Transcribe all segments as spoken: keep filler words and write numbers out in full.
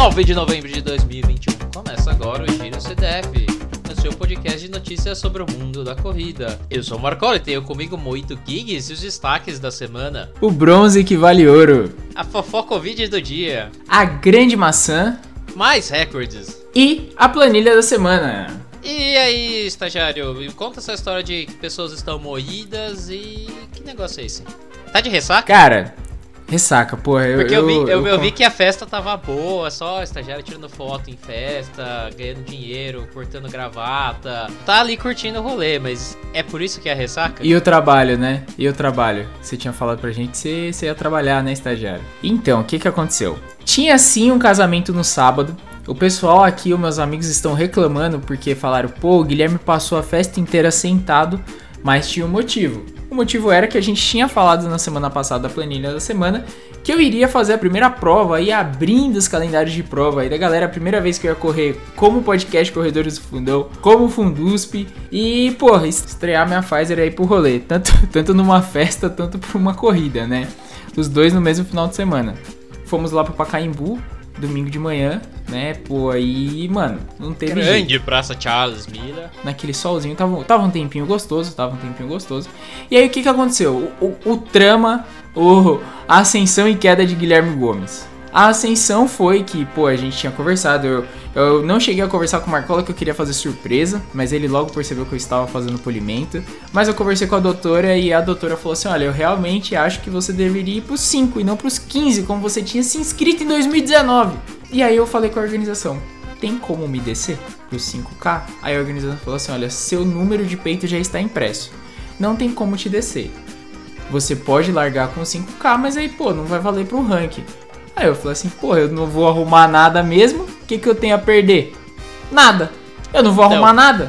nove de novembro de dois mil e vinte e um. Começa agora o Giro C D F, o seu podcast de notícias sobre o mundo da corrida. Eu sou o Marcola e tenho comigo Moito Gigs e os destaques da semana. O bronze que vale ouro. A fofocovídeo do dia. A grande maçã. Mais recordes. E a planilha da semana. E aí, estagiário, me conta essa história de que pessoas estão moídas e... que negócio é esse? Tá de ressaca? Cara... Ressaca, porra. Eu, Porque eu, vi, eu, eu, eu, eu vi que a festa tava boa, só estagiário tirando foto em festa, ganhando dinheiro, cortando gravata. Tá ali curtindo o rolê, mas é por isso que é a ressaca? E o trabalho, né? E o trabalho? Você tinha falado pra gente que você, você ia trabalhar, né, estagiário? Então, o que que aconteceu? Tinha sim um casamento no sábado. O pessoal aqui, os meus amigos, estão reclamando porque falaram, pô, o Guilherme passou a festa inteira sentado, mas tinha um motivo. O motivo era que a gente tinha falado na semana passada da planilha da semana que eu iria fazer a primeira prova e abrindo os calendários de prova aí da galera, a primeira vez que eu ia correr como podcast Corredores do Fundão, como Fundusp e, porra, estrear minha Pfizer aí pro rolê, tanto, tanto numa festa, tanto por uma corrida, né? Os dois no mesmo final de semana. Fomos lá pro Pacaembu, domingo de manhã, né, pô, aí, mano, não teve Grande jeito. Praça Charles Miller. Naquele solzinho, tava, tava um tempinho gostoso, tava um tempinho gostoso. E aí, o que que aconteceu? O, o, o trama, o, a ascensão e queda de Guilherme Gomes. A ascensão foi que, pô, a gente tinha conversado, eu, eu não cheguei a conversar com o Marcola que eu queria fazer surpresa, mas ele logo percebeu que eu estava fazendo polimento. Mas eu conversei com a doutora e a doutora falou assim, olha, eu realmente acho que você deveria ir pros cinco e não pros quinze, como você tinha se inscrito em dois mil e dezenove. E aí eu falei com a organização, tem como me descer pros cinco K? Aí a organização falou assim, olha, seu número de peito já está impresso, não tem como te descer. Você pode largar com cinco K, mas aí, pô, não vai valer pro ranking. Aí eu falei assim, pô, eu não vou arrumar nada mesmo, o que que eu tenho a perder? Nada, eu não vou então. arrumar nada.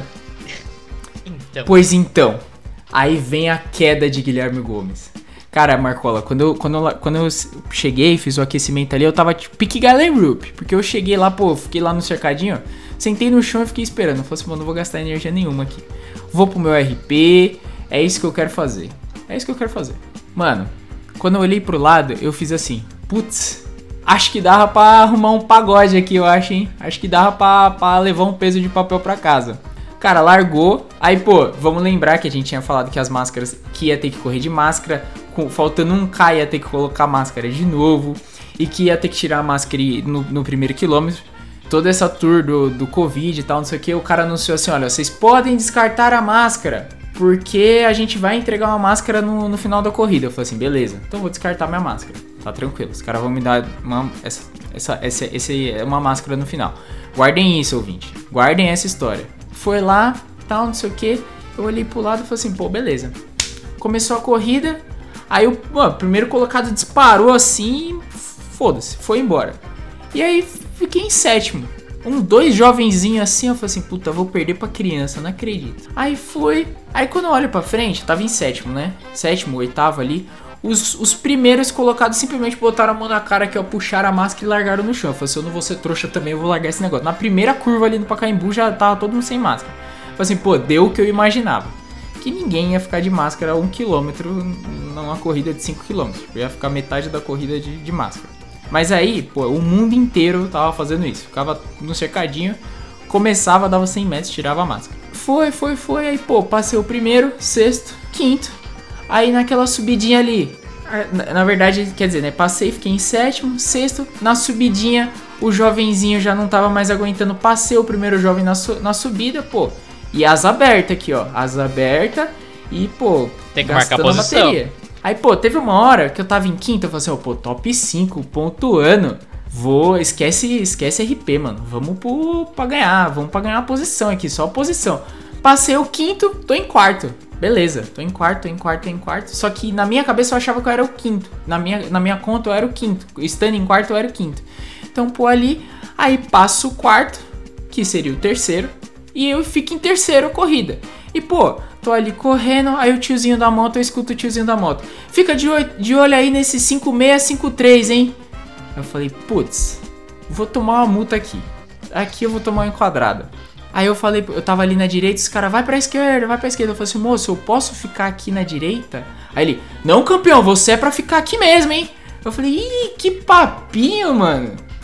Então. Pois então, aí vem a queda de Guilherme Gomes. Cara, Marcola, quando eu, quando eu, quando eu cheguei, fiz o aquecimento ali, eu tava tipo pique Galen Rupp, porque eu cheguei lá, pô, fiquei lá no cercadinho, ó, sentei no chão e fiquei esperando, eu falei assim, mano, não vou gastar energia nenhuma aqui. Vou pro meu R P, é isso que eu quero fazer, é isso que eu quero fazer. Mano, quando eu olhei pro lado, eu fiz assim, putz, acho que dava pra arrumar um pagode aqui, eu acho, hein? Acho que dava pra, pra levar um peso de papel pra casa. Cara, largou. Aí, pô, vamos lembrar que a gente tinha falado que as máscaras, que ia ter que correr de máscara, com, faltando um K ia ter que colocar máscara de novo, e que ia ter que tirar a máscara no, no primeiro quilômetro. Toda essa tour do, do Covid e tal, não sei o que, o cara anunciou assim, olha, vocês podem descartar a máscara, porque a gente vai entregar uma máscara no, no final da corrida. Eu falei assim, beleza, então eu vou descartar minha máscara. Tá tranquilo, os caras vão me dar uma, essa, essa, essa, esse, uma máscara no final. Guardem isso, ouvinte. Guardem essa história. Foi lá, tal, não sei o que. Eu olhei pro lado e falei assim, pô, beleza. Começou a corrida. Aí o mano, primeiro colocado disparou assim. Foda-se, foi embora. E aí fiquei em sétimo. Um, dois jovenzinhos assim, eu falei assim, puta, vou perder pra criança, não acredito. Aí foi. Aí quando eu olho pra frente, eu tava em sétimo, né? Sétimo, oitavo ali. Os, os primeiros colocados simplesmente botaram a mão na cara aqui, ó, puxaram a máscara e largaram no chão. Eu falei assim, eu não vou ser trouxa também, eu vou largar esse negócio. Na primeira curva ali no Pacaembu já tava todo mundo sem máscara. Eu falei assim, pô, deu o que eu imaginava. Que ninguém ia ficar de máscara a um quilômetro numa corrida de cinco quilômetros. Eu ia ficar metade da corrida de, de máscara. Mas aí, pô, o mundo inteiro tava fazendo isso. Ficava no cercadinho, começava, dava cem metros, tirava a máscara. Foi, foi, foi, aí, pô, passei o primeiro, sexto, quinto. Aí naquela subidinha ali, na, na verdade, quer dizer, né, passei, fiquei em sétimo, sexto, na subidinha, o jovenzinho já não tava mais aguentando, passei o primeiro jovem na, su, na subida, pô, e asa aberta aqui, ó, asa aberta e, pô, tem que marcar a posição. Bateria. Aí, pô, teve uma hora que eu tava em quinto, eu falei assim, ó, pô, top cinco, pontuando, vou, esquece, esquece R P, mano, vamos pro, pra ganhar, vamos pra ganhar a posição aqui, só a posição. Passei o quinto, tô em quarto. Beleza, tô em quarto, tô em quarto, tô em quarto. Só que na minha cabeça eu achava que eu era o quinto. Na minha, na minha conta eu era o quinto. Estando em quarto eu era o quinto. Então, pô, ali, aí passo o quarto, que seria o terceiro. E eu fico em terceiro a corrida. E, pô, tô ali correndo, aí o tiozinho da moto, eu escuto o tiozinho da moto. Fica de olho, de olho aí nesse cinco seis cinco três, hein? Eu falei, putz, vou tomar uma multa aqui. Aqui eu vou tomar uma enquadrada. Aí eu falei, eu tava ali na direita, os caras, vai pra esquerda, vai pra esquerda. Eu falei assim, moço, eu posso ficar aqui na direita? Aí ele, não, campeão, você é pra ficar aqui mesmo, hein? Eu falei, ih, que papinho, mano.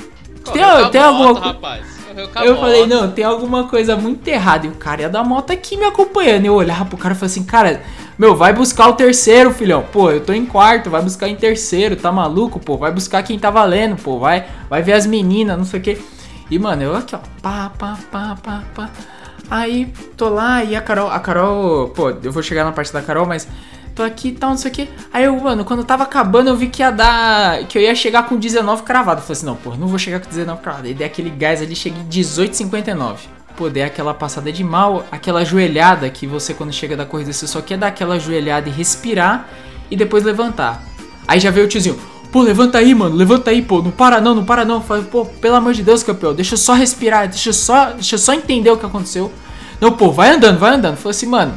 Tem, tem moto, alguma rapaz. Eu falei, não, tem alguma coisa muito errada. E o cara ia da moto aqui me acompanhando. Eu olhava pro cara e falei assim, cara, meu, vai buscar o terceiro, filhão. Pô, eu tô em quarto, vai buscar em terceiro, tá maluco, pô? Vai buscar quem tá valendo, pô. Vai, vai ver as meninas, não sei o que. E, mano, eu aqui, ó, pá, pá, pá, pá, pá. Aí, tô lá e a Carol, a Carol, pô, eu vou chegar na parte da Carol, mas tô aqui e tal, não sei o que. Aí eu, mano, quando tava acabando, eu vi que ia dar, que eu ia chegar com dezenove cravado. Eu falei assim, não, pô, não vou chegar com dezenove cravado. Aí dei aquele gás ali, cheguei dezoito e cinquenta e nove. Pô, dei aquela passada de mal, aquela joelhada que você, quando chega da corrida, você só quer dar aquela joelhada e respirar e depois levantar. Aí já veio o tiozinho, pô, levanta aí, mano, levanta aí, pô, não para não, não para não. Eu falei, pô, pelo amor de Deus, campeão, deixa eu só respirar, deixa eu só, deixa eu só entender o que aconteceu. Não, pô, vai andando, vai andando. Eu falei assim, mano,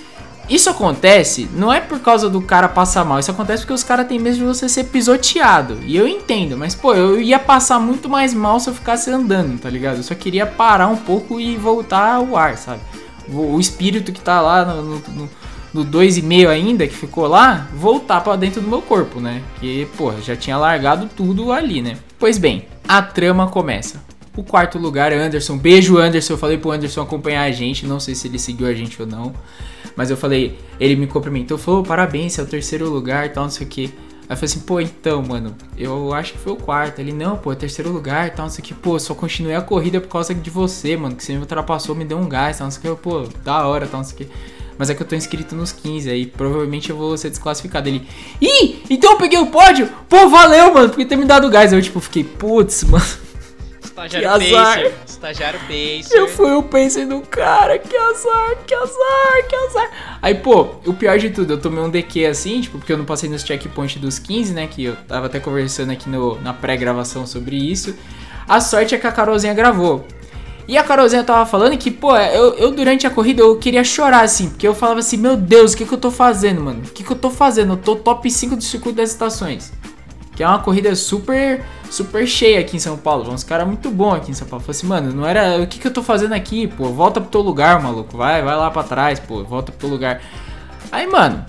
isso acontece não é por causa do cara passar mal, isso acontece porque os caras têm medo de você ser pisoteado. E eu entendo, mas pô, eu ia passar muito mais mal se eu ficasse andando, tá ligado? Eu só queria parar um pouco e voltar ao ar, sabe? O, o espírito que tá lá no, no, no, no dois e meio ainda, que ficou lá, voltar pra dentro do meu corpo, né? Que, pô, já tinha largado tudo ali, né? Pois bem, a trama começa. O quarto lugar é Anderson. Beijo, Anderson. Eu falei pro Anderson acompanhar a gente. Não sei se ele seguiu a gente ou não. Mas eu falei, ele me cumprimentou. Falou, parabéns, é o terceiro lugar e tal, não sei o que. Aí eu falei assim, pô, então, mano, eu acho que foi o quarto. Ele, não, pô, é o terceiro lugar e tal, não sei o que. Pô, só continuei a corrida por causa de você, mano. Que você me ultrapassou, me deu um gás, tal, não sei o que. Pô, da hora, tal, não sei o que. Mas é que eu tô inscrito nos quinze, aí provavelmente eu vou ser desclassificado. Ele, ih, então eu peguei o pódio? Pô, valeu, mano, por ter me dado gás. Aí eu, tipo, fiquei, putz, mano. Estagiário Pacer, estagiário Pacer. Eu fui o Pacer do cara, que azar, que azar, que azar. Aí, pô, o pior de tudo, eu tomei um D Q assim, tipo, porque eu não passei nos checkpoints dos quinze, né, que eu tava até conversando aqui no, na pré-gravação sobre isso. A sorte é que a Carolzinha gravou. E a Carolzinha tava falando que, pô, eu, eu durante a corrida eu queria chorar, assim, porque eu falava assim, meu Deus, o que que eu tô fazendo, mano? O que que eu tô fazendo? Eu tô top cinco do circuito das estações. Que é uma corrida super, super cheia aqui em São Paulo. Uns caras muito bons aqui em São Paulo. Falei assim, mano, não era... O que que eu tô fazendo aqui, pô? Volta pro teu lugar, maluco. Vai, vai lá pra trás, pô. Volta pro teu lugar. Aí, mano,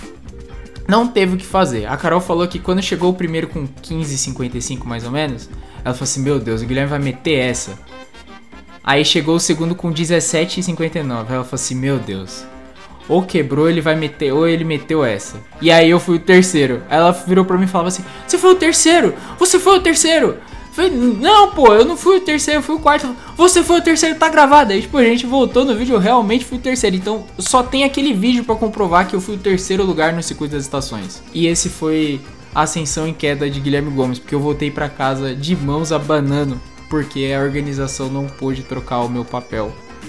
não teve o que fazer. A Carol falou que quando chegou o primeiro com quinze e cinquenta e cinco, mais ou menos, ela falou assim, meu Deus, o Guilherme vai meter essa. Aí chegou o segundo com dezessete e cinquenta e nove. Aí ela falou assim, meu Deus... Ou quebrou, ele vai meter, ou ele meteu essa. E aí eu fui o terceiro. Aí ela virou pra mim e falava assim, você foi o terceiro, você foi o terceiro. Eu falei, não, pô, eu não fui o terceiro, eu fui o quarto. Você foi o terceiro, tá gravado. Aí tipo, a gente voltou no vídeo, eu realmente fui o terceiro. Então só tem aquele vídeo pra comprovar que eu fui o terceiro lugar no circuito das estações. E esse foi a ascensão e queda de Guilherme Gomes, porque eu voltei pra casa de mãos abanando, porque a organização não pôde trocar o meu papel.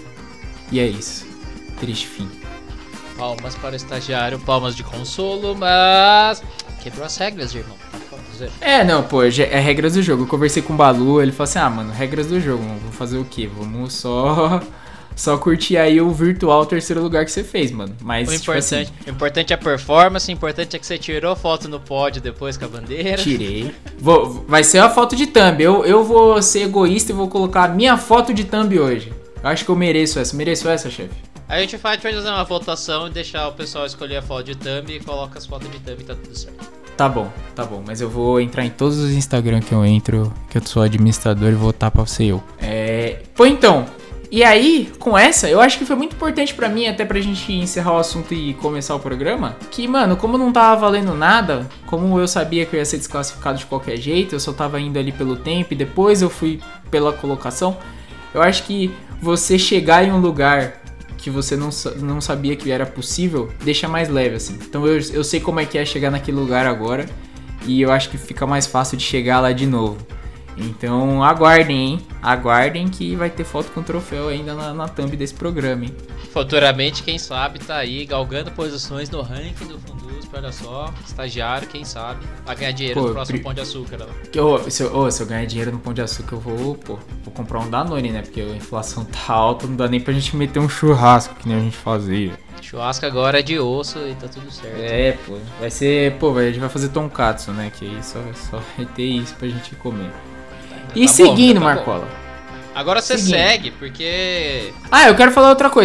E é isso, triste fim. Palmas para o estagiário, palmas de consolo, mas quebrou as regras, irmão. É, não, pô, é regras do jogo. Eu conversei com o Balu, ele falou assim, ah, mano, regras do jogo, vamos fazer o quê? Vamos só só curtir aí o virtual terceiro lugar que você fez, mano. Mas, o tipo importante, assim, o importante é a performance, o importante é que você tirou foto no pódio depois com a bandeira. Tirei. Vou, vai ser a foto de thumb. Eu, eu vou ser egoísta e vou colocar a minha foto de thumb hoje. Eu acho que eu mereço essa. Mereço essa, chefe? A gente vai fazer uma votação e deixar o pessoal escolher a foto de thumb e coloca as fotos de thumb e tá tudo certo. Tá bom, tá bom. Mas eu vou entrar em todos os Instagram que eu entro, que eu sou administrador, e votar pra ser eu. É... Pô, então... E aí, com essa, eu acho que foi muito importante pra mim, até pra gente encerrar o assunto e começar o programa, que, mano, como não tava valendo nada, como eu sabia que eu ia ser desclassificado de qualquer jeito, eu só tava indo ali pelo tempo e depois eu fui pela colocação, eu acho que você chegar em um lugar que você não, não sabia que era possível, deixa mais leve, assim. Então eu, eu sei como é que é chegar naquele lugar agora, e eu acho que fica mais fácil de chegar lá de novo. Então aguardem, hein? Aguardem que vai ter foto com troféu ainda na, na thumb desse programa, hein? Futuramente, quem sabe, tá aí galgando posições no ranking do Fundusp, olha só. Estagiário, quem sabe, vai ganhar dinheiro pô, no próximo pri... Pão de Açúcar. Ó. Oh, se, eu, oh, se eu ganhar dinheiro no Pão de Açúcar, eu vou, pô, vou comprar um Danone, né? Porque a inflação tá alta, não dá nem pra gente meter um churrasco, que nem a gente fazia. Churrasco agora é de osso e tá tudo certo. É, pô, vai ser, pô, a gente vai fazer tonkatsu, né? Que aí só, só vai ter isso pra gente comer. E tá seguindo, bom, tá Marcola. Agora você segue, porque... Ah, eu quero falar outra coisa.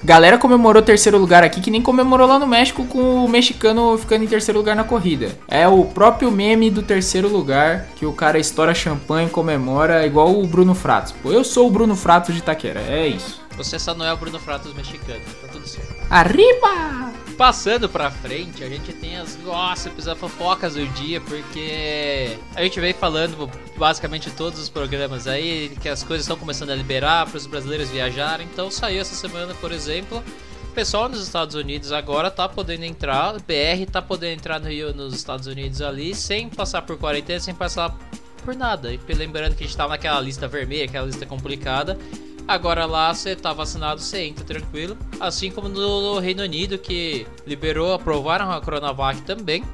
galera comemorou terceiro lugar aqui que nem comemorou lá no México com o mexicano ficando em terceiro lugar na corrida. É o próprio meme do terceiro lugar que o cara estoura champanhe e comemora igual o Bruno Fratos. Pô, eu sou o Bruno Fratos de Itaquera, é isso. Você só não é o Bruno Fratos mexicano, tá tudo certo. Arriba! Passando pra frente, a gente tem as gossips, as fofocas do dia, porque a gente vem falando basicamente em todos os programas aí que as coisas estão começando a liberar para os brasileiros viajarem. Então saiu essa semana, por exemplo, o pessoal nos Estados Unidos agora tá podendo entrar, o B R tá podendo entrar no Rio, nos Estados Unidos ali, sem passar por quarentena, sem passar por nada. E lembrando que a gente tava naquela lista vermelha, aquela lista complicada. Agora lá você tá vacinado, você entra tranquilo. Assim como no Reino Unido, que liberou, aprovaram a Coronavac também.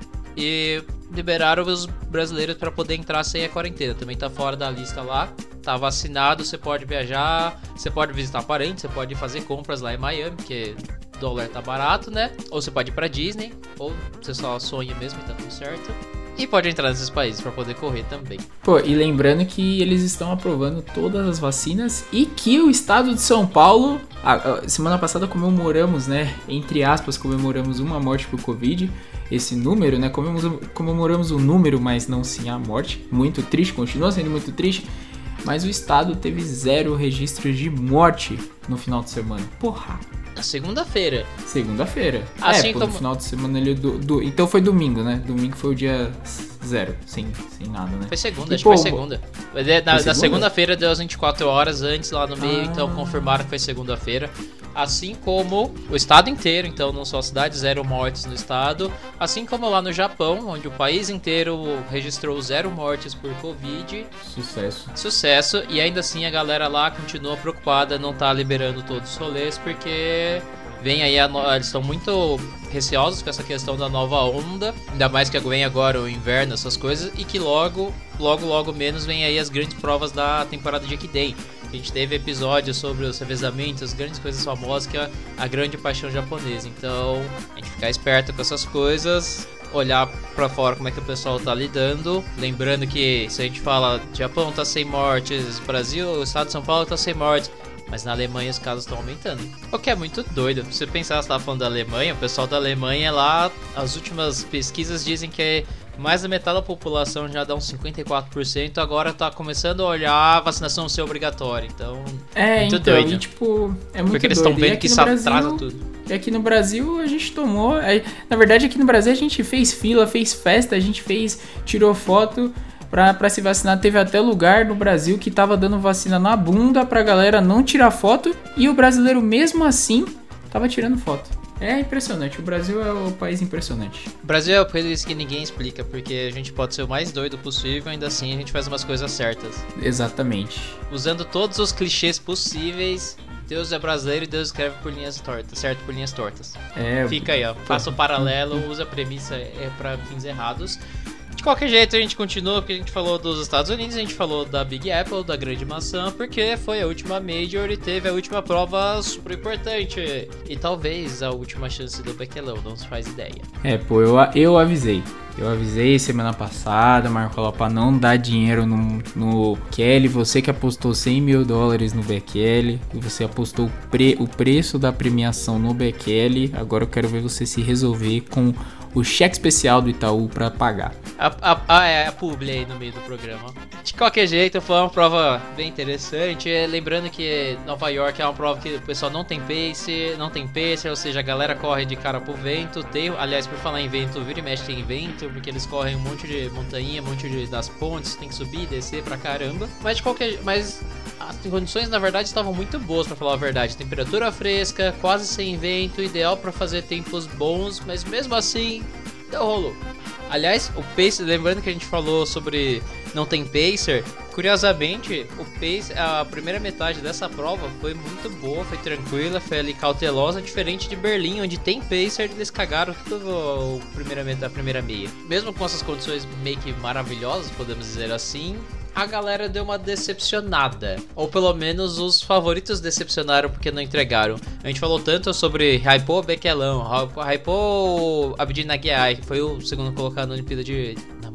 E liberaram os brasileiros para poder entrar sem a quarentena. Também tá fora da lista lá. Tá vacinado, você pode viajar, você pode visitar parentes, você pode fazer compras lá em Miami, porque o dólar tá barato, né? Ou você pode ir pra Disney, ou você só sonha mesmo e tá tudo certo. E pode entrar nesses países para poder correr também. Pô, e lembrando que eles estão aprovando todas as vacinas e que o estado de São Paulo... A, a, semana passada comemoramos, né? Entre aspas, comemoramos uma morte por Covid. Esse número, né? Comemoramos, comemoramos o número, mas não sim a morte. Muito triste, continua sendo muito triste. Mas o estado teve zero registros de morte no final de semana. Porra! Na segunda-feira. Segunda-feira. Assim é, pô, como... no final de semana ele... Do, do, então foi domingo, né? Domingo foi o dia zero, sem, sem nada, né? Foi segunda, e, acho pô, que foi segunda. Na, na segunda? segunda-feira deu as vinte e quatro horas antes lá no meio, ah. então confirmaram que foi segunda-feira. Assim como o estado inteiro, então não só a cidade, zero mortes no estado. Assim como lá no Japão, onde o país inteiro registrou zero mortes por Covid. Sucesso. Sucesso. E ainda assim a galera lá continua preocupada, não tá liberando todos os rolês, porque... Vem aí, a no... eles estão muito receosos com essa questão da nova onda, ainda mais que vem agora o inverno, essas coisas, e que logo, logo, logo menos vem aí as grandes provas da temporada de Ekiden. A gente teve episódios sobre os revezamentos, grandes coisas famosas, que é a grande paixão japonesa. Então, a gente ficar esperto com essas coisas, olhar pra fora como é que o pessoal tá lidando. Lembrando que se a gente fala Japão tá sem mortes, Brasil, o estado de São Paulo tá sem mortes, mas na Alemanha os casos estão aumentando. O que é muito doido. Se você pensar, você tava falando da Alemanha, o pessoal da Alemanha lá, as últimas pesquisas dizem que mais da metade da população já dá uns cinquenta e quatro por cento, agora tá começando a olhar a vacinação ser obrigatória. Então, é muito então, doido. E, tipo, é muito Porque eles doido. estão vendo que isso Brasil, atrasa tudo. E aqui no Brasil a gente tomou... Na verdade, aqui no Brasil a gente fez fila, fez festa, a gente fez... Tirou foto... Pra, pra se vacinar, teve até lugar no Brasil que tava dando vacina na bunda pra galera não tirar foto, e o brasileiro mesmo assim tava tirando foto. É impressionante, o Brasil é o país impressionante. O Brasil é o país que ninguém explica, porque a gente pode ser o mais doido possível, ainda assim a gente faz umas coisas certas. Exatamente. Usando todos os clichês possíveis, Deus é brasileiro e Deus escreve por linhas tortas, certo? Por linhas tortas. É, Fica aí, ó, faça o paralelo, usa a premissa é, pra fins errados. De qualquer jeito, a gente continua, porque a gente falou dos Estados Unidos, a gente falou da Big Apple, da grande maçã, porque foi a última Major e teve a última prova super importante. E talvez a última chance do Bequelão, não se faz ideia. É, pô, eu, eu avisei. Eu avisei semana passada, Marcola, pra não dar dinheiro no, no Kelly. Você que apostou cem mil dólares no Bekele, você apostou o, pre, o preço da premiação no Bekele. Agora eu quero ver você se resolver com o cheque especial do Itaú pra pagar. A, a, a, é, a publi aí no meio do programa. De qualquer jeito, foi uma prova bem interessante. Lembrando que Nova York é uma prova que o pessoal não tem pace, não tem pacer, ou seja, a galera corre de cara pro vento. Tem, aliás, por falar em vento, vira e mexe tem vento, porque eles correm um monte de montanha, um monte de, das pontes, tem que subir e descer pra caramba. Mas de qualquer, mas as condições na verdade estavam muito boas, pra falar a verdade. Temperatura fresca, quase sem vento, ideal pra fazer tempos bons, mas mesmo assim deu rolo. Aliás, o pacer, lembrando que a gente falou sobre não tem pacer, curiosamente, o pacer, a primeira metade dessa prova foi muito boa, foi tranquila, foi ali cautelosa, diferente de Berlim, onde tem pacer, eles cagaram tudo a primeira, a primeira meia. Mesmo com essas condições meio que maravilhosas, podemos dizer assim, a galera deu uma decepcionada. Ou pelo menos os favoritos decepcionaram porque não entregaram. A gente falou tanto sobre Raipo Bequelão, Raipo Abdi Nagiai, que foi o segundo colocado na Olimpíada de... Na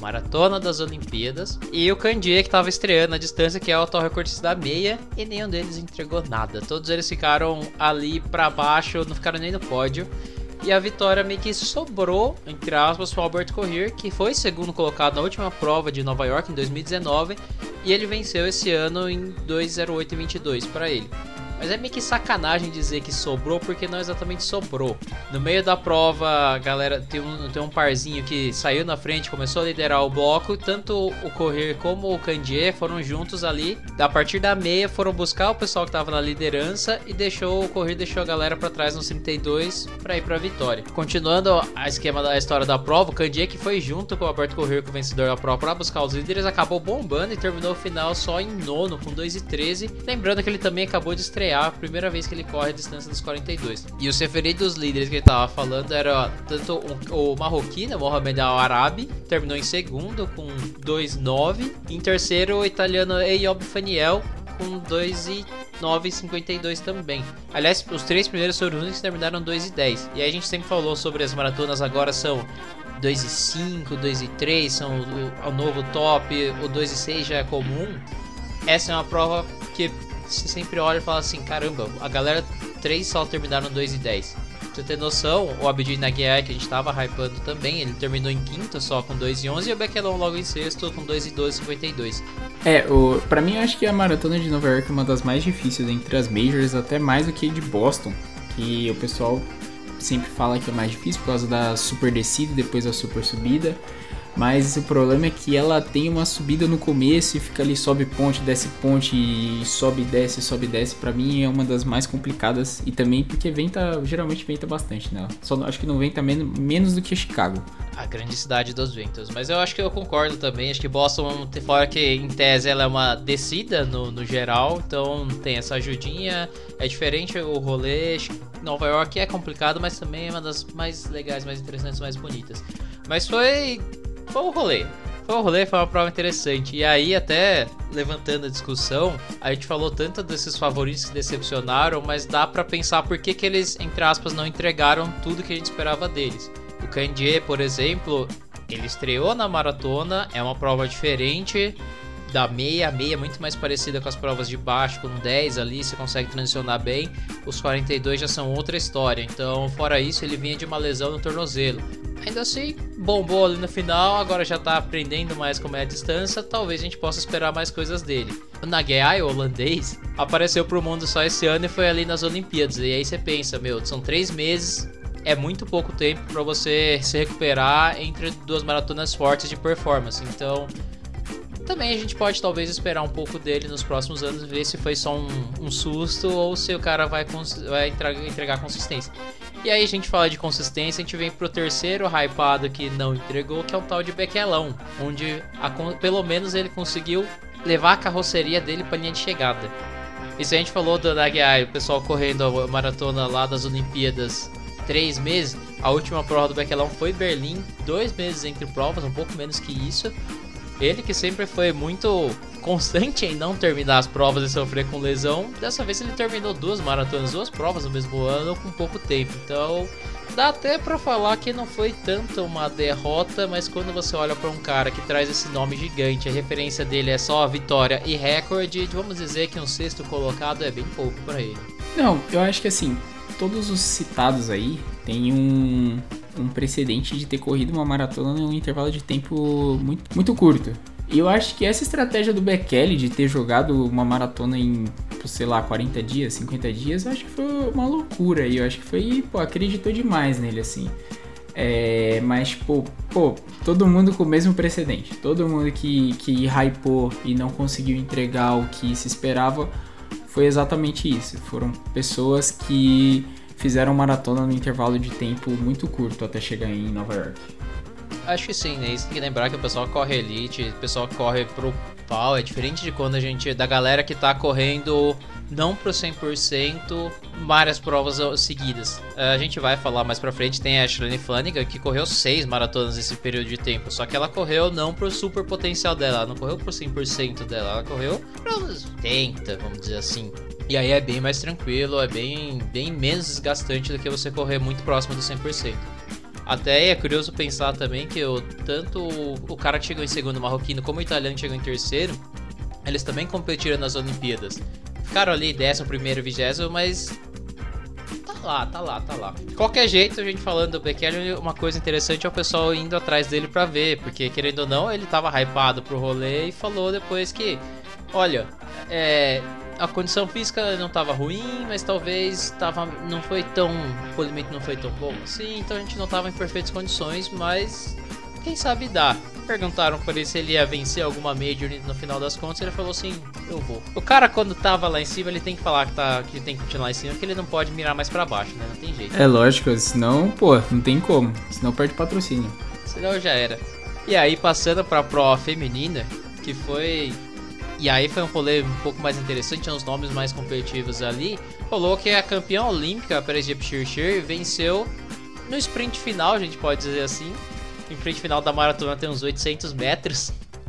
Maratona das Olimpíadas, e o Candier, que estava estreando na distância, que é o atual recordista da meia, e nenhum deles entregou nada. Todos eles ficaram ali pra baixo, não ficaram nem no pódio. E a vitória meio que sobrou, entre aspas, para o Albert Correr, que foi segundo colocado na última prova de Nova York em dois mil e dezenove, e ele venceu esse ano em dois zero oito vinte e dois para ele. Mas é meio que sacanagem dizer que sobrou, porque não exatamente sobrou. No meio da prova, galera, tem um, tem um parzinho que saiu na frente, começou a liderar o bloco. Tanto o Correr como o Candier foram juntos ali. A partir da meia, foram buscar o pessoal que estava na liderança e deixou o Correr deixou a galera para trás nos trinta e dois para ir para a vitória. Continuando a esquema da história da prova, o Candier, que foi junto com o Alberto Correr, com o vencedor da prova, para buscar os líderes, acabou bombando e terminou o final só em nono, com dois e treze. Lembrando que ele também acabou de estrear a primeira vez que ele corre a distância dos quarenta e dois. E os referidos líderes que ele tava falando era tanto o, o marroquino, Mohamed Al-Arabi, terminou em segundo com dois nove, em terceiro o italiano Eyob Faniel com dois nove cinquenta e dois também. Aliás, os três primeiros foram os únicos que terminaram dois e dez. E aí a gente sempre falou sobre as maratonas, agora são dois e cinco, dois e três, são o, o novo top, o dois e seis já é comum. Essa é uma prova que você sempre olha e fala assim, caramba, a galera três só terminaram dois e dez. Pra você ter noção, o Abdi Naguiar, que a gente tava hypando também, ele terminou em quinto só com dois e onze, e o Bequelon logo em sexto com dois e doze cinquenta e dois. É, o, pra mim eu acho que a maratona de Nova York é uma das mais difíceis entre as majors, até mais do que a de Boston, que o pessoal sempre fala que é mais difícil por causa da super descida e depois da super subida. Mas o problema é que ela tem uma subida no começo e fica ali, sobe ponte, desce ponte, e sobe, desce, sobe, desce. Pra mim é uma das mais complicadas. E também porque venta, geralmente venta bastante nela. Só acho que não venta men- menos do que Chicago. A grande cidade dos ventos. Mas eu acho que eu concordo também. Acho que Boston, fora que em tese ela é uma descida no, no geral, então tem essa ajudinha. É diferente o rolê. Nova York é complicado, mas também é uma das mais legais, mais interessantes, mais bonitas. Mas foi... Foi um rolê, foi um rolê, foi uma prova interessante. E aí, até levantando a discussão, a gente falou tanto desses favoritos que decepcionaram, mas dá pra pensar por que que eles, entre aspas, não entregaram tudo que a gente esperava deles. O Candier, por exemplo, ele estreou na maratona, é uma prova diferente da meia, a meia é muito mais parecida com as provas de baixo, com dez ali, você consegue transicionar bem. Os quarenta e dois já são outra história, então fora isso ele vinha de uma lesão no tornozelo. Ainda assim, bombou ali no final, agora já tá aprendendo mais como é a distância, talvez a gente possa esperar mais coisas dele. O Naguiar, o holandês, apareceu pro mundo só esse ano e foi ali nas Olimpíadas, e aí você pensa, meu, são três meses, é muito pouco tempo para você se recuperar entre duas maratonas fortes de performance, então... Também a gente pode talvez esperar um pouco dele nos próximos anos, ver se foi só um, um susto ou se o cara vai, cons- vai entregar, entregar consistência. E aí a gente fala de consistência, a gente vem pro terceiro hypado que não entregou, que é o tal de Bequelon, onde a, pelo menos ele conseguiu levar a carroceria dele pra linha de chegada. E se a gente falou do Naguiar, o pessoal correndo a maratona lá das Olimpíadas três meses, a última prova do Bequelon foi em Berlim, dois meses entre provas, um pouco menos que isso. Ele que sempre foi muito constante em não terminar as provas e sofrer com lesão, dessa vez ele terminou duas maratonas, duas provas no mesmo ano com pouco tempo. Então dá até pra falar que não foi tanto uma derrota, mas quando você olha pra um cara que traz esse nome gigante, a referência dele é só a vitória e recorde, vamos dizer que um sexto colocado é bem pouco pra ele. Não, eu acho que assim, todos os citados aí tem um... um precedente de ter corrido uma maratona em um intervalo de tempo muito, muito curto. E eu acho que essa estratégia do Bekele de ter jogado uma maratona em, sei lá, quarenta dias, cinquenta dias, eu acho que foi uma loucura. E eu acho que foi, pô, acreditou demais nele, assim. É, mas, pô, pô, todo mundo com o mesmo precedente. Todo mundo que, que hypou e não conseguiu entregar o que se esperava foi exatamente isso. Foram pessoas que fizeram maratona no intervalo de tempo muito curto até chegar em Nova York. Acho que sim, né? Você tem que lembrar que o pessoal corre elite, o pessoal corre pro pau, é diferente de quando a gente, da galera que tá correndo não pro cem por cento, várias provas seguidas. A gente vai falar mais pra frente, tem a Ashley Flanagan que correu seis maratonas nesse período de tempo, só que ela correu não pro super potencial dela, ela não correu pro cem por cento dela, ela correu para uns oitenta, vamos dizer assim. E aí é bem mais tranquilo, é bem, bem menos desgastante do que você correr muito próximo do cem por cento. Até é curioso pensar também que o, tanto o, o cara que chegou em segundo, o marroquino, como o italiano que chegou em terceiro, eles também competiram nas Olimpíadas. Ficaram ali décimo primeiro, vigésimo, mas tá lá, tá lá, tá lá. De qualquer jeito, a gente falando do Bekele, uma coisa interessante é o pessoal indo atrás dele pra ver, porque querendo ou não, ele tava hypado pro rolê e falou depois que, olha, é... a condição física não estava ruim, mas talvez tava, não foi tão, o polimento não foi tão bom assim, então a gente não estava em perfeitas condições, mas quem sabe dá. Perguntaram para ele se ele ia vencer alguma major no final das contas, ele falou assim, eu vou. O cara quando tava lá em cima, ele tem que falar que, tá, que tem que continuar lá em cima, porque ele não pode mirar mais para baixo, né? Não tem jeito. É lógico, senão, pô, não tem como, senão perde patrocínio. Senão já era. E aí passando pra prova feminina, que foi... E aí foi um rolê um pouco mais interessante, tinha uns nomes mais competitivos ali. Rolou que a campeã olímpica, a Peresjep Şirşir, venceu no sprint final, a gente pode dizer assim. O sprint final da maratona tem uns oitocentos metros.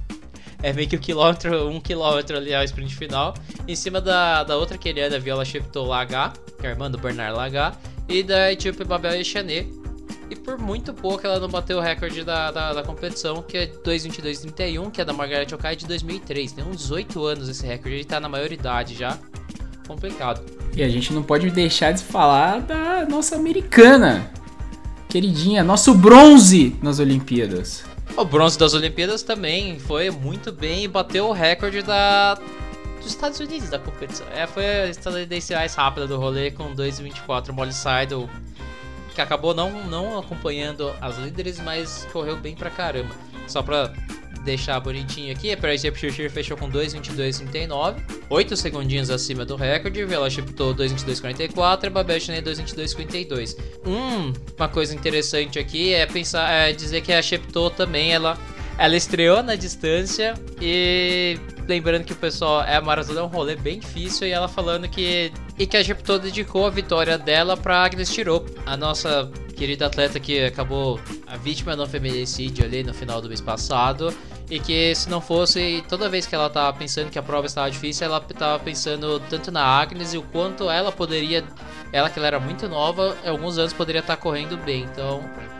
É meio que um quilômetro, um quilômetro ali ao sprint final. Em cima da, da outra queriana, Viola Cheptolagá, que é a irmã do Bernard Lagá, e da Etíope Babel Echane. E por muito pouco ela não bateu o recorde da, da, da competição, que é dois vinte e dois trinta e um, que é da Margaret Okai de dois mil e três. Tem uns dezoito anos esse recorde, ele tá na maioridade já. Complicado. E a gente não pode deixar de falar da nossa americana, queridinha, nosso bronze nas Olimpíadas. O bronze das Olimpíadas também foi muito bem e bateu o recorde da... dos Estados Unidos da competição. É, foi a estadunidense mais rápida do rolê com dois vinte e quatro Molly Seidel, que acabou não, não acompanhando as líderes, mas correu bem pra caramba. Só pra deixar bonitinho aqui, a Peresjep Şirşir fechou com dois vinte e dois trinta e nove, oito segundinhos acima do recorde, Viola Cheptô dois vinte e dois quarenta e quatro e Babel Echane dois vinte e dois cinquenta e dois. Hum, uma coisa interessante aqui é pensar, é dizer que a Cheptô também, ela, ela estreou na distância e... Lembrando que o pessoal, é a maratona é um rolê bem difícil, e ela falando que e que a Cheptô dedicou a vitória dela pra Agnes Tirop, a nossa querida atleta que acabou a vítima de um feminicídio ali no final do mês passado, e que se não fosse, toda vez que ela tava pensando que a prova estava difícil, ela tava pensando tanto na Agnes e o quanto ela poderia, ela que ela era muito nova, em alguns anos poderia estar correndo bem, então...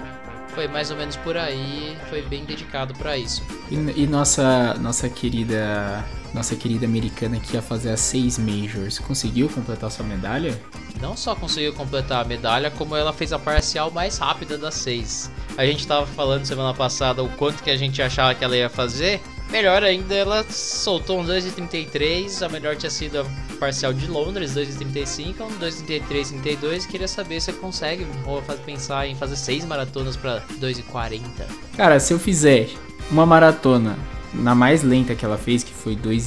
Foi mais ou menos por aí, foi bem dedicado pra isso. E, e nossa, nossa querida nossa querida americana que ia fazer as seis majors, conseguiu completar sua medalha? Não só conseguiu completar a medalha, como ela fez a parcial mais rápida das seis. A gente tava falando semana passada o quanto que a gente achava que ela ia fazer. Melhor ainda, ela soltou um dois e trinta e três, a melhor tinha sido a parcial de Londres, dois e trinta e cinco, um dois e trinta e três, trinta e dois, queria saber se você consegue ou pensar em fazer seis maratonas para dois e quarenta. Cara, se eu fizer uma maratona na mais lenta que ela fez, que foi dois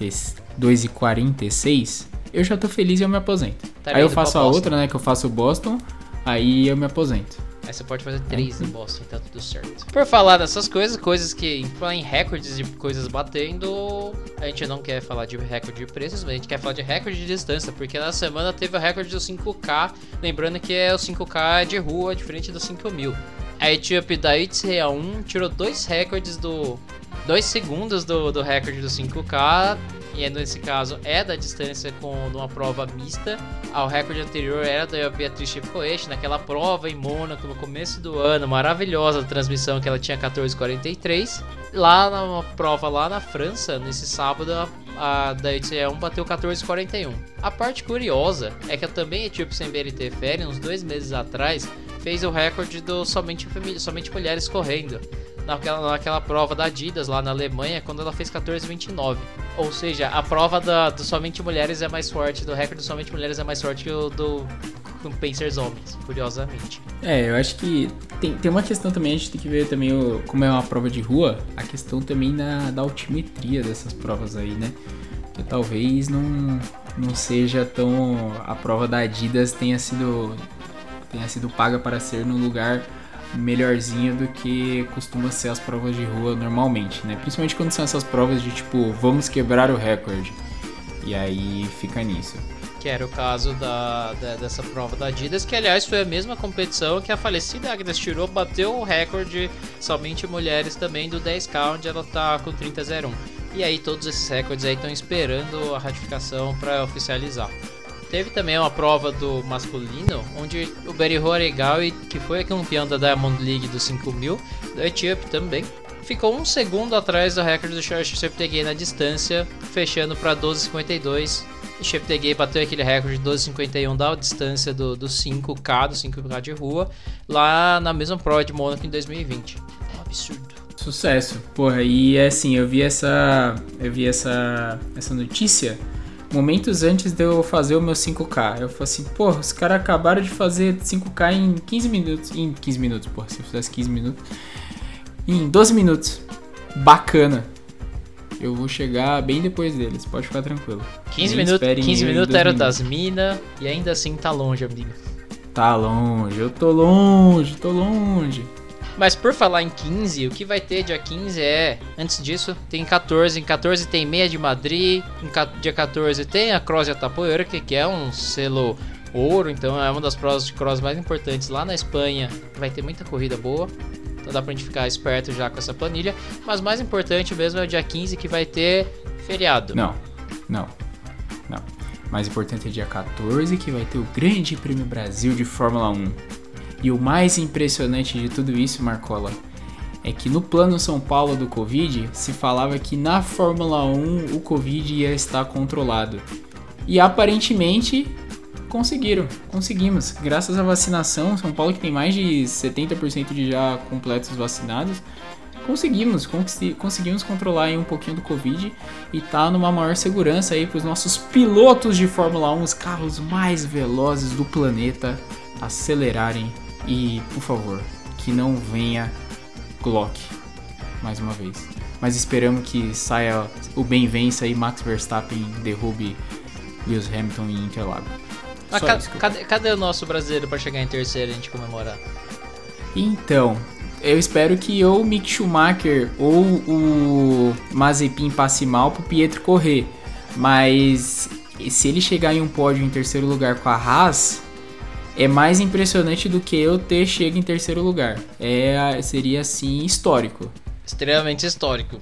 e quarenta e seis, eu já tô feliz e eu me aposento. Tá, aí eu faço a outra, né, que eu faço o Boston, aí eu me aposento. Aí você pode fazer três no Boston, tá tudo certo. Por falar dessas coisas, coisas que em recordes de coisas batendo, a gente não quer falar de recorde de preços, mas a gente quer falar de recorde de distância, porque na semana teve o recorde do cinco K, lembrando que é o cinco K de rua, diferente do cinco mil. A Etíope da Itzea um tirou dois recordes do... dois segundos do, do recorde do cinco K, e nesse caso é da distância com uma prova mista. O recorde anterior era da Beatriz Chepkoech, naquela prova em Mônaco no começo do ano, maravilhosa transmissão, que ela tinha quatorze e quarenta e três. Lá na prova lá na França, nesse sábado, a, a da Itzea um bateu quatorze e quarenta e um. A parte curiosa é que também a Etíope Sembere Teferi, uns dois meses atrás, fez o recorde do somente, somente mulheres correndo. Naquela, naquela prova da Adidas lá na Alemanha, quando ela fez quatorze e vinte e nove. Ou seja, a prova da, do somente mulheres é mais forte, do recorde do somente mulheres é mais forte que o do Pacers homens, curiosamente. É, eu acho que tem, tem uma questão também, a gente tem que ver também, o, como é uma prova de rua, a questão também da, da altimetria dessas provas aí, né? Que talvez não, não seja tão... A prova da Adidas tenha sido, tenha sido paga para ser num lugar melhorzinho do que costuma ser as provas de rua normalmente, né? Principalmente quando são essas provas de tipo, vamos quebrar o recorde. E aí fica nisso. Que era o caso da, da, dessa prova da Adidas, que aliás foi a mesma competição que a falecida Agnes Tirop bateu o recorde somente mulheres também do dez K, onde ela tá com trinta e zero um. E aí todos esses recordes aí estão esperando a ratificação para oficializar. Teve também uma prova do masculino, onde o Beriho Aregawi, que foi campeão da Diamond League dos cinco mil, da Etiópia também, ficou um segundo atrás do recorde do Cheptegei na distância, fechando para doze e cinquenta e dois. E Cheptegei bateu aquele recorde de doze e cinquenta e um da distância do, do cinco K, do cinco K de rua, lá na mesma prova de Mônaco em dois mil e vinte. Um absurdo. Sucesso. Porra, e assim, eu vi essa. Eu vi essa. essa notícia momentos antes de eu fazer o meu cinco K. Eu falei assim, porra, os caras acabaram de fazer cinco K em quinze minutos. Em quinze minutos, porra, se eu fizesse quinze minutos. Em doze minutos. Bacana. Eu vou chegar bem depois deles, pode ficar tranquilo. quinze minutos, quinze minutos era das minas e ainda assim tá longe, amigo. Tá longe, eu tô longe, tô longe. Mas por falar em quinze, o que vai ter dia quinze é... Antes disso, tem quatorze. Em quatorze tem meia de Madrid. Em dia quatorze tem a Cross de Atapuerca, que é um selo ouro. Então é uma das provas de cross mais importantes lá na Espanha. Vai ter muita corrida boa. Então dá pra gente ficar esperto já com essa planilha. Mas mais importante mesmo é o dia quinze, que vai ter feriado. Não, não, não. Mais importante é dia quatorze, que vai ter o Grande Prêmio Brasil de Fórmula um. E o mais impressionante de tudo isso, Marcola, é que no plano São Paulo do Covid, se falava que na Fórmula um o Covid ia estar controlado. E aparentemente conseguiram, conseguimos. Graças à vacinação, São Paulo, que tem mais de setenta por cento de já completos vacinados, conseguimos, conseguimos controlar aí um pouquinho do Covid e tá numa maior segurança aí para os nossos pilotos de Fórmula um, os carros mais velozes do planeta, acelerarem. E, por favor, que não venha Glock mais uma vez. Mas esperamos que saia o bem vença e Max Verstappen derrube Lewis Hamilton em Interlagos. Ah, ca- cadê, cadê o nosso brasileiro para chegar em terceiro e a gente comemorar? Então, eu espero que ou o Mick Schumacher ou o Mazepin passe mal pro Pietro correr. Mas se ele chegar em um pódio em terceiro lugar com a Haas, é mais impressionante do que eu ter chego em terceiro lugar. É, seria, assim, histórico. Extremamente histórico.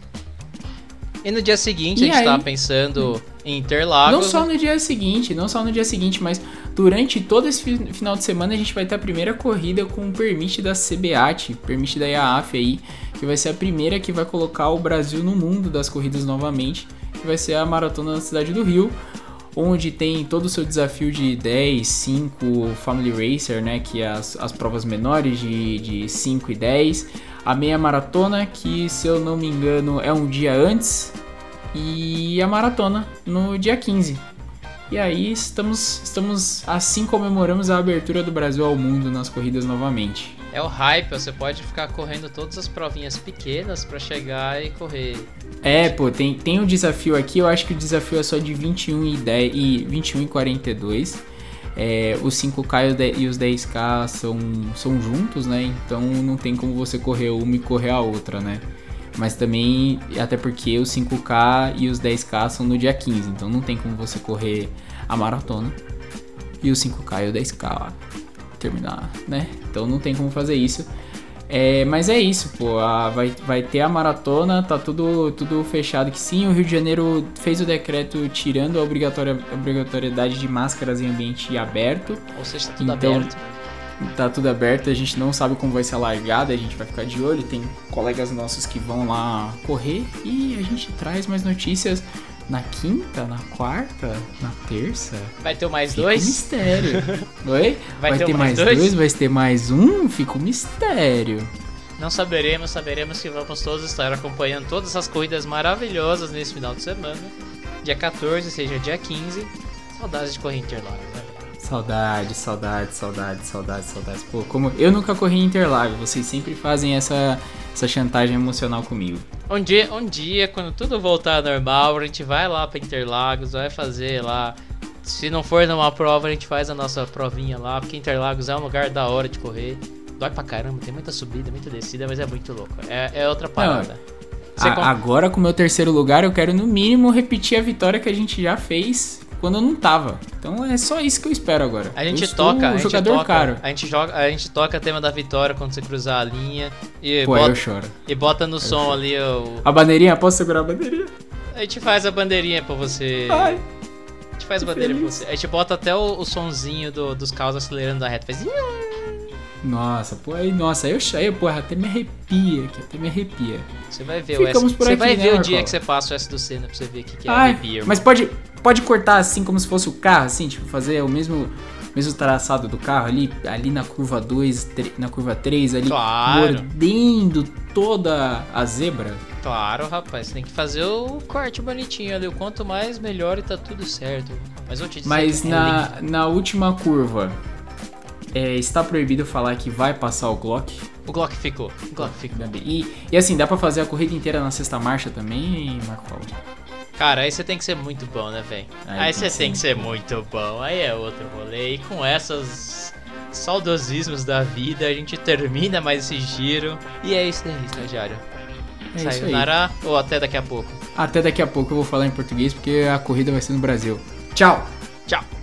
E no dia seguinte e a gente aí, tá pensando em Interlagos. Não só no dia seguinte, não só no dia seguinte, mas durante todo esse final de semana a gente vai ter a primeira corrida com o permit da C B A T, permit da I A A F aí, que vai ser a primeira que vai colocar o Brasil no mundo das corridas novamente, que vai ser a Maratona da Cidade do Rio, onde tem todo o seu desafio de dez, cinco, Family Racer, né, que é as, as provas menores de, de cinco e dez, a meia maratona, que se eu não me engano é um dia antes, e a maratona no dia quinze. E aí estamos, estamos assim comemoramos a abertura do Brasil ao mundo nas corridas novamente. É o hype, você pode ficar correndo todas as provinhas pequenas pra chegar e correr. É, pô, tem, tem um desafio aqui, eu acho que o desafio é só de vinte e um e, dez, e, vinte e um e quarenta e dois. É, os cinco K e os dez K são, são juntos, né? Então não tem como você correr uma e correr a outra, né? Mas também, até porque os cinco K e os dez K são no dia quinze, então não tem como você correr a maratona e os cinco K e o dez K lá, terminar, né? Então não tem como fazer isso. É, mas é isso, pô, a, vai, vai ter a maratona, tá tudo, tudo fechado que sim, o Rio de Janeiro fez o decreto tirando a obrigatória, obrigatoriedade de máscaras em ambiente aberto. Ou seja, tá tudo então, aberto. Tá tudo aberto, a gente não sabe como vai ser a largada, a gente vai ficar de olho, tem colegas nossos que vão lá correr e a gente traz mais notícias na quinta, na quarta, na terça. Vai ter mais fica dois? Um mistério. Oi? Vai, vai ter, ter mais, mais dois? dois? Vai ter mais um? Fica um mistério. Não saberemos, saberemos que vamos todos estar acompanhando todas essas corridas maravilhosas nesse final de semana. Dia quatorze, seja dia quinze. Saudades de correr em Interlagos, né? Saudade, saudade, saudade, saudade, saudade. Pô, como eu nunca corri em Interlagos, vocês sempre fazem essa, essa chantagem emocional comigo. Um dia, um dia, quando tudo voltar ao normal, a gente vai lá pra Interlagos, vai fazer lá. Se não for numa prova, a gente faz a nossa provinha lá, porque Interlagos é um lugar da hora de correr. Dói pra caramba, tem muita subida, muita descida, mas é muito louco. É, é outra parada. Não, a, com... Agora, com o meu terceiro lugar, eu quero no mínimo repetir a vitória que a gente já fez quando eu não tava. Então é só isso que eu espero agora. A gente eu toca, um a gente jogador toca, caro. A gente joga, a gente toca tema da vitória quando você cruzar a linha e Pô, bota, eu choro. E bota no eu som choro. ali o... A bandeirinha, posso segurar a bandeirinha? A gente faz a bandeirinha pra você. Ai. A gente faz bandeira pra você. A gente bota até o, o sonzinho do, dos carros acelerando da reta. Faz... Nossa, pô, aí, nossa, aí eu aí, porra, até me arrepia aqui, até me arrepia. Você vai ver Ficamos o S. por Você aqui, vai né, ver o Marcola? dia que você passa o S do Senna pra você ver o que, que é Ai, arrepia. mas pode, pode cortar assim como se fosse o carro, assim, tipo, fazer o mesmo, mesmo traçado do carro ali, ali na curva dois, na curva três, ali, Claro. mordendo toda a zebra. Claro, rapaz, tem que fazer o corte bonitinho ali. O quanto mais, melhor e tá tudo certo. Mas eu te dizer Mas que é na, lindo. na última curva, é, está proibido falar que vai passar o Glock. O Glock ficou. O Glock ficou. E, e assim, dá pra fazer a corrida inteira na sexta marcha também, Marco Paulo? Cara, aí você tem que ser muito bom, né, velho? Aí Aí tem você que tem que ser ser muito bom. Aí é outro rolê. E com essas saudosismos da vida, a gente termina mais esse giro. E é isso aí, estagiário. É isso aí. Sayonara ou até daqui a pouco. Até daqui a pouco eu vou falar em português porque a corrida vai ser no Brasil. Tchau! Tchau!